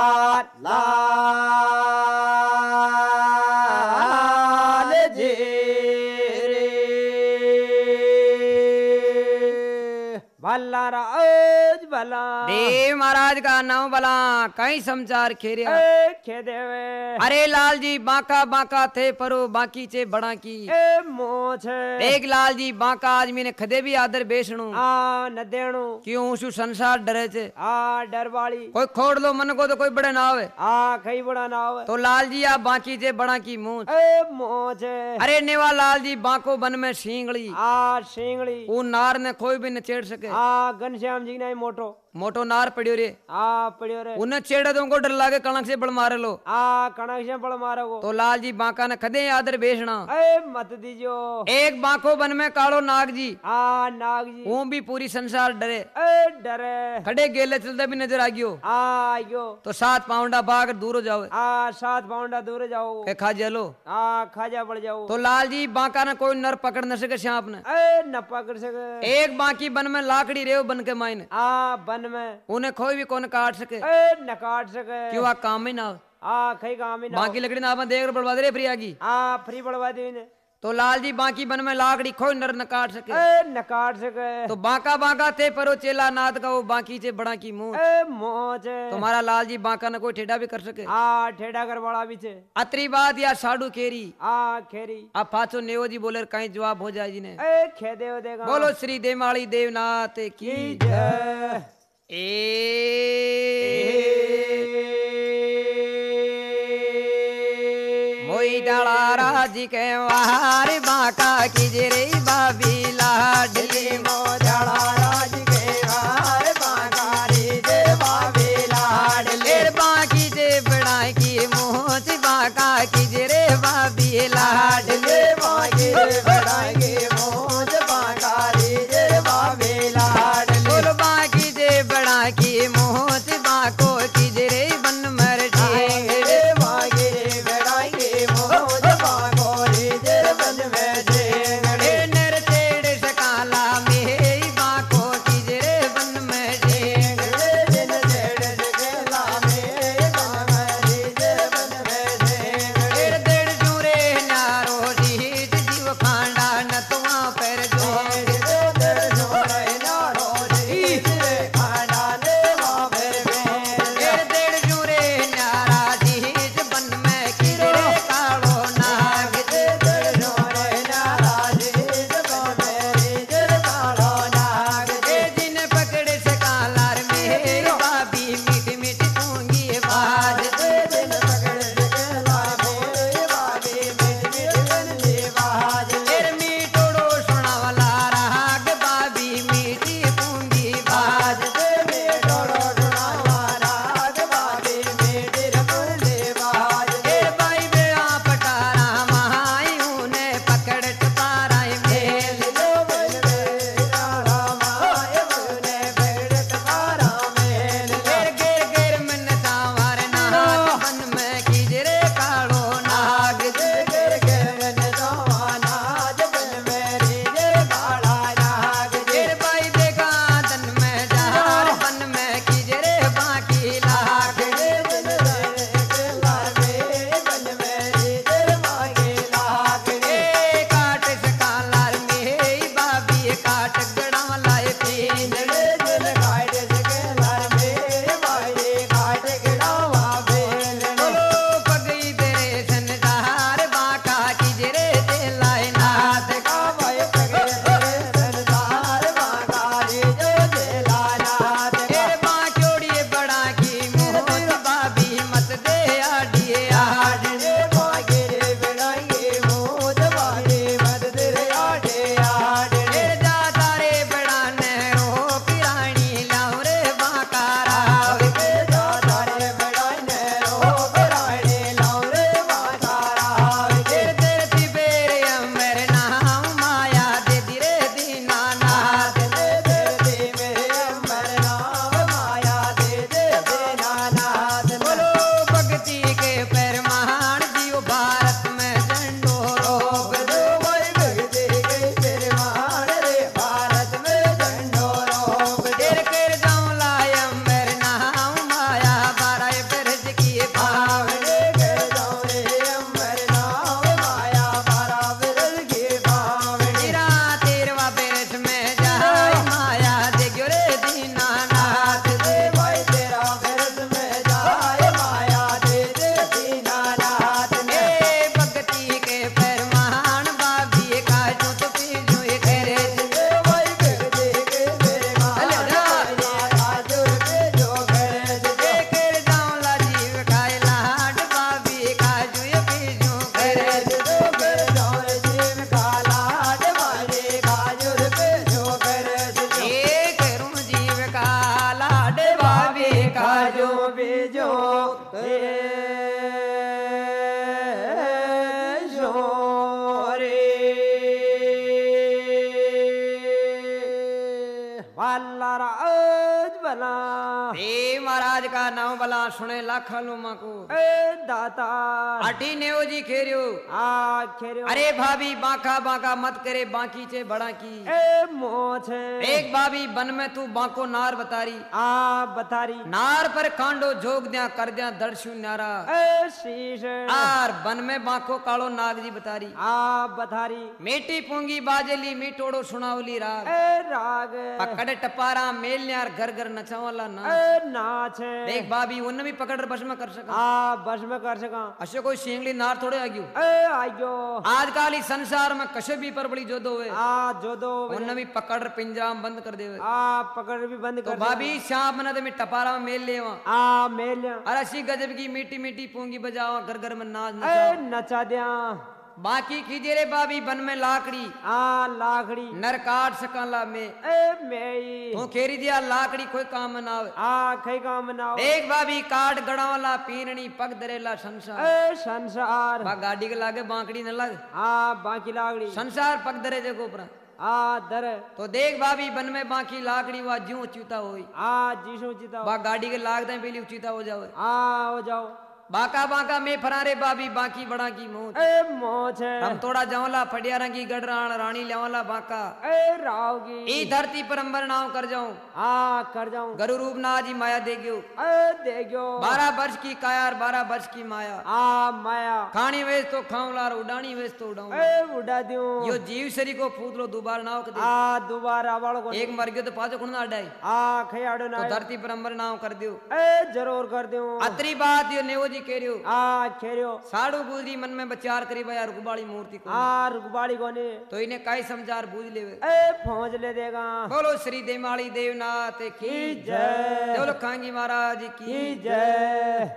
वालाल जे रे भला राज भला देव महाराज का नाम बला कई समाचार खेरिया ए खेदेवे अरे लाल जी बांका बांका थे परो बाकी चे बड़ा की ए मोछ देख लाल जी बांका आज मैंने खदे भी आदर बेचणू आ न देणू क्यों शु संसार डरे छे आ डर वाली कोई खोड़ लो मन को तो कोई बड़े ना आवे आ खई बड़ा नाव तो लाल जी आप बाकी चे बड़ा की मुंह ए मोछ अरे नेवा लाल जी बांको बन में सींगड़ी आ सिंगड़ी ऊ नार ने कोई भी न छेड़ सके आ घनश्याम जी ने मोटो मोटो नार पड़ियो रे आ पड़ियो रे उन्हें छेड़े तो उनको डर लागे कणक से बड़ मारे लो आ कणक से बड़ मारोगो तो लाल जी बांका ने खदे आदर बेचना ए मत दीजो एक बांको बन में कालो नाग जी आ नाग जी वो भी पूरी संसार डरे ए डरे खड़े गेले चलते भी नजर आ गयो आ आयो तो 7 पाउंडा बाग दूर हो जाओ आ 7 पाउंडा दूर जाओ के खा जलो आ खाजा पड़ जाओ तो लाल जी बांका ने कोई नर पकड़ न सके सांप ने ए न पकड़ सके एक बांकी बन में लाकड़ी रेव बन के मायने आ बन में उन्हें कोई भी कौन काट सके ए न काट सके क्यों आ काम ही ना हो। आ खई काम ही ना बाकी लकड़ी ना आप देख बर्बाद रे प्रिया की आ फ्री बढ़वा दी ने तो लाल जी बाकी बन में लाकड़ी कोई नर न काट सके ए न काट सके तो बांका बांका थे परो चेला नाथ का वो बाकी से बड़ा की मुंह ए मोच तुम्हारा लाल जी बांका न कोई ठेडा भी कर सके आ ठेडा कर वाला भी छे अतरी बात या साडू केरी आ खेरी अब पाछो नेवो जी बोले कहीं जवाब हो जाए जी ने ए खेदे हो देगा बोलो श्री देमाली देवनाथ की जय मोई डाला राज के वार बांका की जरे बाबी लाडली मोदड़ा राज के वार बांकारी दे बाबे लाडले लेर बाकी जे बड़ा की मोच बांका की जरे बाबी लाडली लाडले बागे बड़ागे मोज बांकारी दे बाबे लाडले बोल बाकी जे बड़ा की मोच बाको की जरे बन मर रे बागे बड़ागे मोज बांकोरी दे बन में ए देंगड़े नरते वाला राज बला ए महाराज का नाम बला सुने लाखा लोमा को ए दाता अटी नेओ जी खेरियो आ खेरियो अरे भाभी बांका बांका मत करे बाकी चे बड़ा की ए मोछ एक भाभी बन में तू बांको नार बतारी आ बतारी नार पर कांडो जोग दिया कर दिया दर्शु न्यारा ए शीश आर बन में बांको कालो नाग जी बतारी आ बतारी मेटी पूंगी बाजेली मीटोड़ो सुनावली राग ए राग पकड़ टपारा मेल न्यार घर घर नचावाला ना ए नाच देख भाभी उन भी पकड़ बस में कर सका आ बस में कर सका अशो कोई सिंगली नार थोड़े आ गयो ए आयो आजकल ही संसार में कशे भी पर बड़ी जोदो है आ जो दो उन भी पकड़ पिंजरा में बंद कर देवे आ पकड़ भी बंद तो कर भाभी शाम में में टपारा में मेल लेवा आ मेल अरे असी गजब की मीठी मीठी पूंगी बजावा घर घर में नाच ए नचावा नचा दिया बाकी कीजिए रे भाभी बन में लाकड़ी आ लाखड़ी नर काट सकाला में ए मेई तो खेरी दिया लाकड़ी कोई काम ना आवे आ खई काम बनाओ एक भाभी काट गड़ावाला पीरणी पग दरेला संसार ए संसार बा गाड़ी के लागे बांकड़ी न लग आ बाकी लाकड़ी संसार पग दरे देखो ऊपर आ दर तो देख भाभी बन में बाकी लाकड़ी वा ज्यों उचिता होई आ जीसु जीता बा गाड़ी के लाग दे पहले उचिता हो जावे आ हो जाओ बाका बाका में फरारे भाभी बाकी बड़ा की मोच ए मोछ हम थोड़ा जावला फड़िया रंगी गडरान रानी लेवला बाका ए रावगी ई धरती पर अंबर नाव कर जाऊं आ कर जाऊं गरु रूप नाजी माया दे गयो ए देगो 12 वर्ष की कायार 12 वर्ष की माया आ माया खानी वेस तो खाऊं लार उडानी वेस तो उड़ाऊं ए उड़ा दियो यो जीव शरी को फूद लो दोबारा नाव कर दे आ दोबारा वालो को एक मर गयो तो पाछो कुण ना अडाई आ खयाड़ो ना तो धरती पर अंबर नाव कर दियो ए जरूर कर दियो अतरी बात यो नेवो जी कह रियो आ खेरियो साड़ू गुजरी मन में विचार करी भैया रुकबाड़ी मूर्ति को आ रुकबाड़ी कोने तो इन्हें काई समझार बूझ लेवे ए पहुंच ले देगा बोलो श्री देमाली देवनाथ की जय। बोलो खांगी महाराज की की जय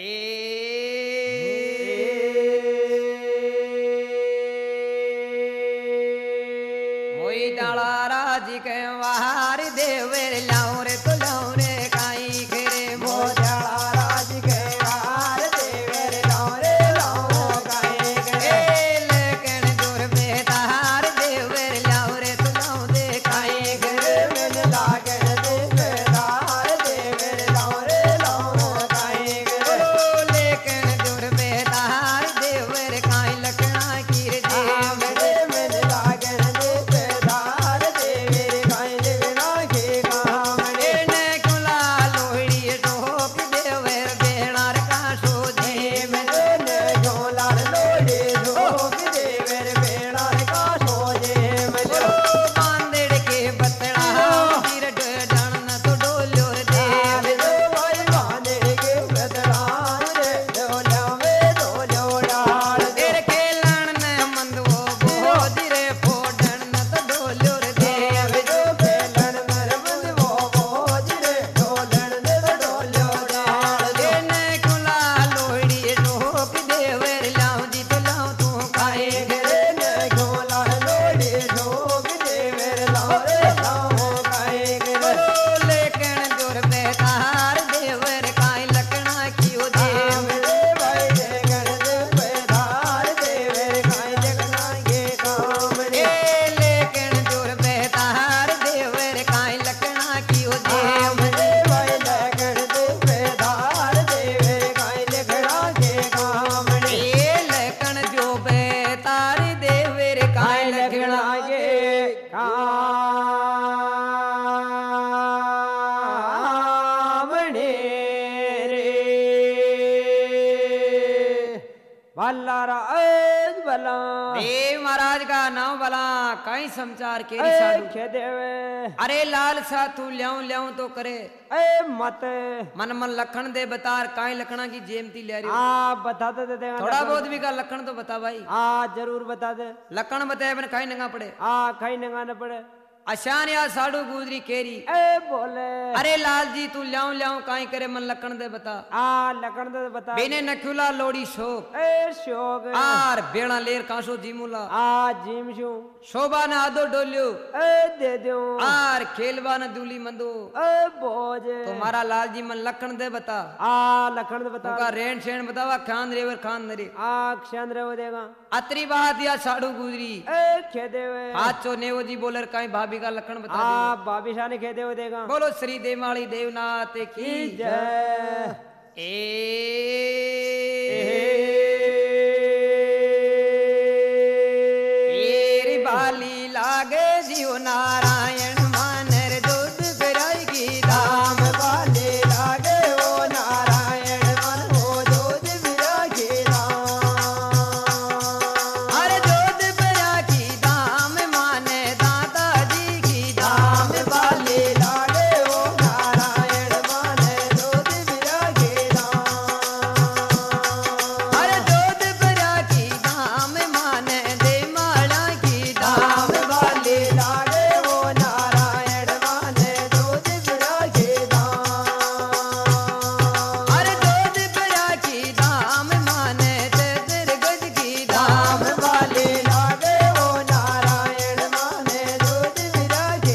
मोई डाला राज के वार देवर लाऊं रे तो लाऊं रे काई खेरे मोजा राज के हार देवर लाओ रे लाओ गाए गे लेकिन दूर बेदार देवर लाऊं रे तो लाऊं दे काई खेरे मन लागन देवदार देवर लाओ रे लाओ गाए गे लेकिन दूर बेदार देवर काई लखना की रे देव मन लागन देवदार देवर गाए लगना के काम ने कुला लोहड़ी टोक देवर बेणार का सो दे मन झोलार लोड़े झोक देवर बेड़ा का सोजे मन बांदड़ के बतड़ा गिर डण तो डोलो देव भाई बांधे के बदलान रे डोल्या में डोलो डाल तेरे खेलन ने मंदवो बोझ रे फोड़न तो डोलो देव जो खेलन मर बंद वो बोझ रे डोलन दे डोलो डाल ने कुला लोहड़ी टोक देवर लाऊं जी तो लाऊं तू खाए घरे न झोला लोड़े झोक देवर लाओ रे लाओ खाए गे लेकिन दूर बेतार देवर काई लकड़ा की ओ देव रे भाई जगन दे बेदार देवर खाए जगना के काम रे लेकिन दूर बेतार देवर काई लकड़ा की ओ देव रे भाई लगन दे बेदार देवर खाए जगना के काम रे लकण जो बेतार देवर काई लकड़ा देव महाराज का नाम बला कई समाचार केरी साडू देवे अरे लाल सा तू ल्याऊं ल्याऊं तो करे ए मत मन मन लखन दे बतार काई लखना की जेमती ले रही हो आ बता दे देगा थोड़ा बहुत भी का लखन तो बता भाई आ जरूर बता दे लखन बताए बन काई नंगा पड़े आ खाई नंगा न पड़े अशान या साडू गुजरी केरी ए बोले अरे लाल जी तू ल्याऊं ल्याऊं काई करे मन लखन दे बता आ लकड़ दे बता बेने नखुला लोड़ी शोक ए शोक आर बेड़ा लेर कांसो जीमुला आ जिम शू शोभा न आदो डोलियो ए दे दो आर खेलवा न दूली मंदो ए बोझ तुम्हारा लाल जी मन लखन दे बता आ लकड़ दे बता उनका रेन शेन बतावा खान रेवर खान नरे आ क्षण वो देगा अतरी बात या साडू गुजरी ए खे देवे हाथ चो नेवो जी बोलर काई भाभी भाभी का लक्षण बता दो। आप भाभी शाने खेते हुए देगा। बोलो श्री देवाली देवनाथ की जय। ए बाली लागे जीव नारायण मानर दूध फिराई की दाम वाले लागे ओ नारायण मन हो दूध बिरा के अरे दूध फिरा की दाम माने दादाजी की दाम वाले लागे ओ नारायण मन दूध बिरा के अरे दूध फिरा की दाम माने दे माला की दाम दाम वाले लागे ओ नारायण मन दूध बिरा के अरे दूध फिरा की दाम माने तेतर गज की दाम दाम वाले लागे ओ नारायण मन दूध बिरा के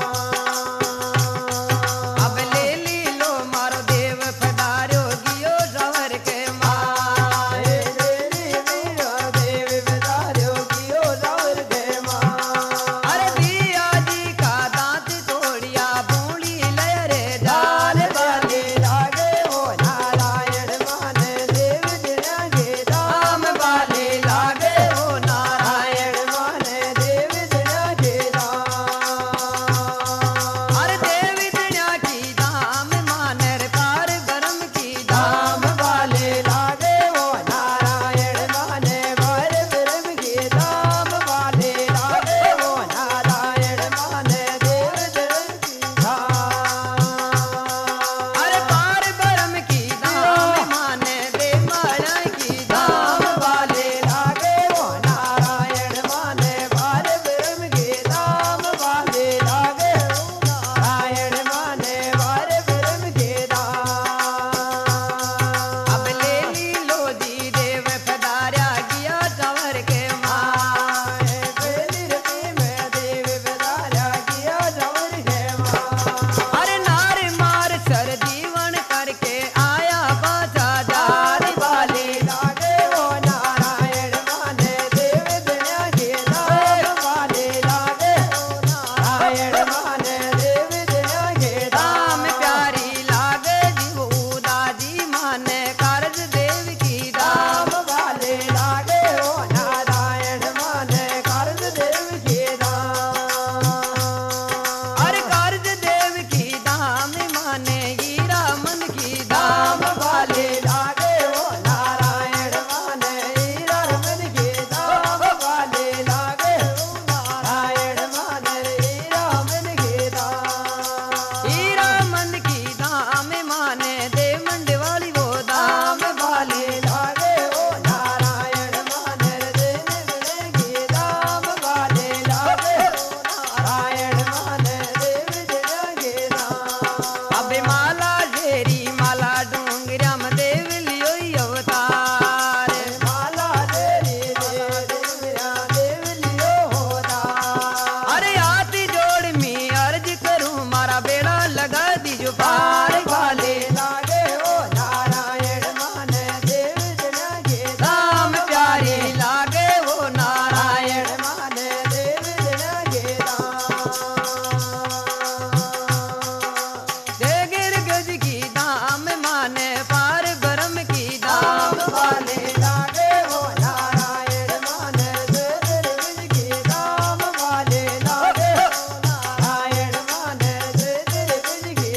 अब ले ली लो मारो देव पधारो गियो सवर के माए आए देवी वीरा देव बिदारियो कियो रावर के अरे दिया जी का दांत तोड़िया बूढ़ी लहरे दाल दाल वाले लागे ओ नारायण मन देव दिना के दाम वाले लागे हो नारायण नारायण मन देव दिना के अरे देवी दुनिया की दाम मानर पार गरम की दाम दाम वाले लागे ओ नारायण मन वर ब्रह्म के दाम वाले लागे ओ नारायण मन देव दिना की अरे पार गरम की दाम माने दे माला की दाम दाम वाले लागे ओ नारायण माने बाल ब्रह्म के दाम वाले लागे ओ नारायण माने बाल ब्रह्म के अब ले ली लो दी देव पधारा गिया सवर के माए अरे नार मार सर जीवन करके आया बाजा जारी वाले लागे ओ नारायण माने देव दुनिया के दाम वाले लागे ओ नारायण माने देव दुनिया के दाम प्यारी लागे जीव दादी माने कारज देव की दाम दाम वाले लागे ओ नारायण माने कारज देव के अरे कारज देव की दाम माने हीरा मन की दाम दाम वाले लागे ओ नारायण माने हीरा रमन के दाम वाले लागे ओ नारायण माने हीरा रमन के हीरा मन की दाम माने दे मंडवाली वो दाम दाम वाले लागे ओ नारायण माने देव दिने के दाम वाले लागे ओ नारायण माने देव दिने के अबे माला जेरी माला डूंगरम देव लियो अवतार माला तेरी देव देव लियो होता अरे आती जोड़ मी अर्ज करूं मारा बेड़ा लगा दीजो पार वाले लागे ओ नारायण माने देव दिना के दाम प्यारी लागे वो नारायण नारायण माने देव दिना के दे गिर गज की दाम माने पार ब्रह्म की दाम दाम वाले लागे ओ नारायण माने देव दिना के दाम वाले लागे ओ नारायण माने देव दिना के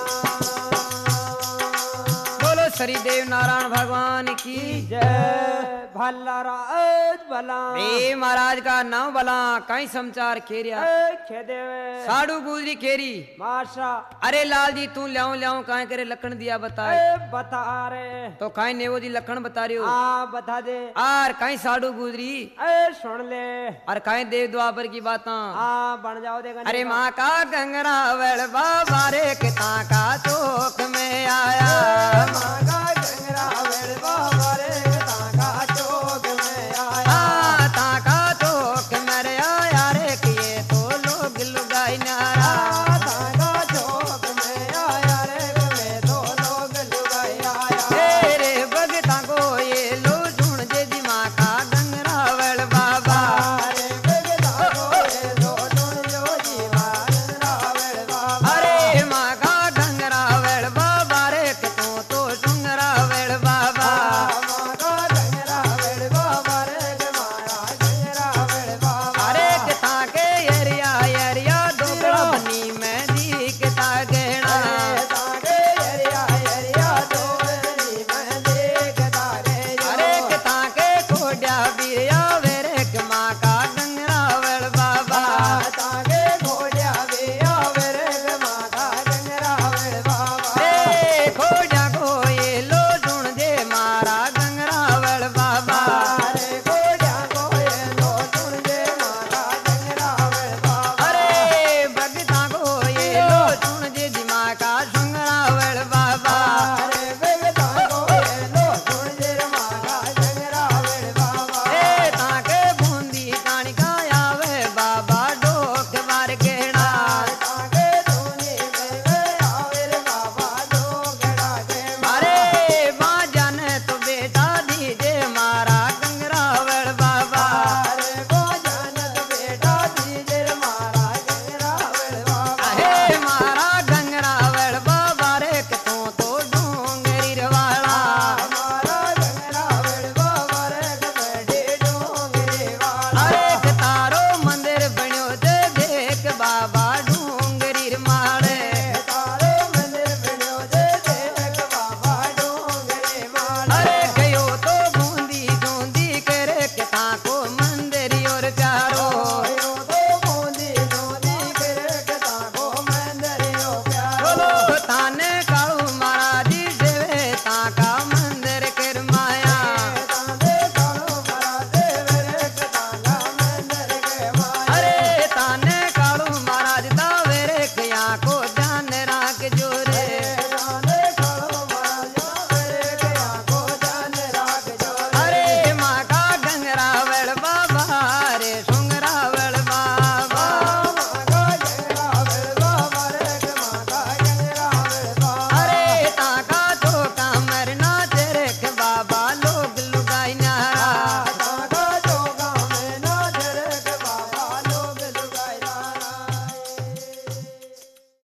बोलो श्री देव नारायण भगवान की जय भला राज भला ए महाराज का नाम बला कई समाचार खेरिया खेदेवे साड़ू गुजरी खेरी माशा अरे लाल जी तू ल्याऊं ल्याऊं काहे करे लखन दिया बताए बता रे तो काहे नेवो जी लखन बता रही हो आ बता दे आर काहे साड़ू गुजरी सुन ले और काहे देव द्वापर की बातां आ बन जाओ देगा अरे माँ का गंगरा वेल बाबा रे किता का चौक में आया मागा गंगरा वेड़ बाबा रे